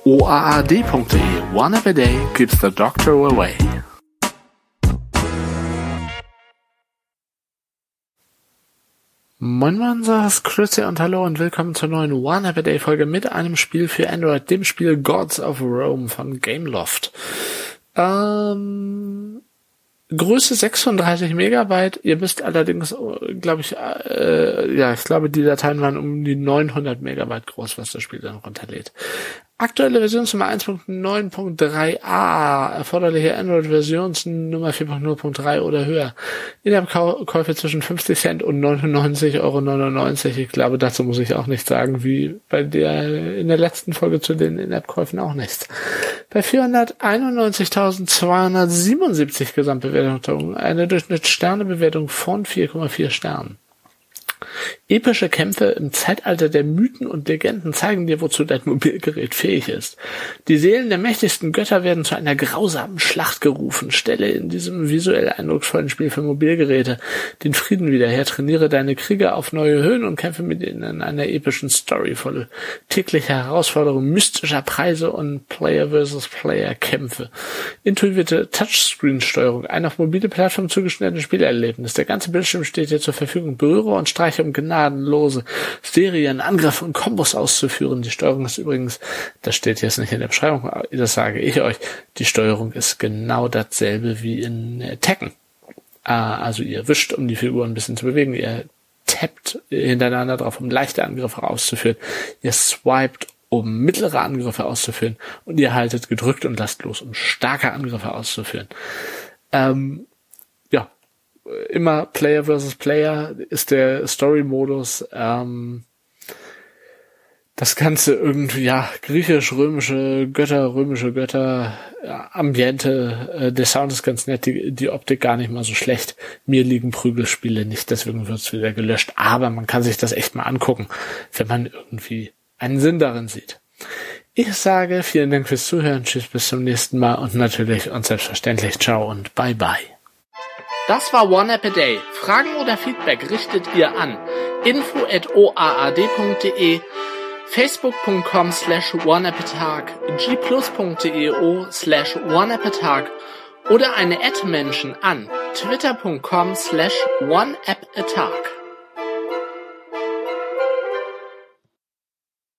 oaad.de. One app a day keeps the doctor away. Moin Moin, Grüße und hallo und willkommen zur neuen One App a Day Folge mit einem Spiel für Android, dem Spiel Gods of Rome von Gameloft. Größe 36 Megabyte. Ihr müsst allerdings, glaube ich, ich glaube, die Dateien waren um die 900 Megabyte groß, was das Spiel dann runterlädt. Aktuelle Versionsnummer 1.9.3a, erforderliche Android-Versionsnummer 4.0.3 oder höher. In-App-Käufe zwischen 50 Cent und 99,99 €. Ich glaube, dazu muss ich auch nichts sagen, wie bei der in der letzten Folge zu den In-App-Käufen auch nichts. Bei 491.277 Gesamtbewertungen eine Durchschnittssternebewertung von 4,4 Sternen. Epische Kämpfe im Zeitalter der Mythen und Legenden zeigen dir, wozu dein Mobilgerät fähig ist. Die Seelen der mächtigsten Götter werden zu einer grausamen Schlacht gerufen. Stelle in diesem visuell eindrucksvollen Spiel für Mobilgeräte den Frieden wieder her. Trainiere deine Krieger auf neue Höhen und kämpfe mit ihnen in einer epischen Story voll täglicher Herausforderungen, mystischer Preise und Player-versus-Player-Kämpfe. Intuitive Touchscreen-Steuerung, ein auf mobile Plattform zugeschnittenes Spielerlebnis. Der ganze Bildschirm steht dir zur Verfügung. Berühre und streiche um gnadenlose Serien, Angriffe und Kombos auszuführen. Die Steuerung ist übrigens, das steht jetzt nicht in der Beschreibung, das sage ich euch, die Steuerung ist genau dasselbe wie in Tekken. Also ihr wischt, um die Figur ein bisschen zu bewegen, ihr tappt hintereinander drauf, um leichte Angriffe auszuführen, ihr swiped, um mittlere Angriffe auszuführen und ihr haltet gedrückt und lasst los, um starke Angriffe auszuführen. Immer Player versus Player ist der Story-Modus. Das Ganze irgendwie, griechisch-römische Götter, Ambiente. Der Sound ist ganz nett, die Optik gar nicht mal so schlecht. Mir liegen Prügelspiele nicht, deswegen wird's wieder gelöscht. Aber man kann sich das echt mal angucken, wenn man irgendwie einen Sinn darin sieht. Ich sage vielen Dank fürs Zuhören, tschüss, bis zum nächsten Mal und natürlich und selbstverständlich ciao und bye bye. Das war One App a Day. Fragen oder Feedback richtet ihr an info@oaad.de, facebook.com/oneappatag, gplus.deo/oneappatag oder eine @Menschen an twitter.com/oneappatag.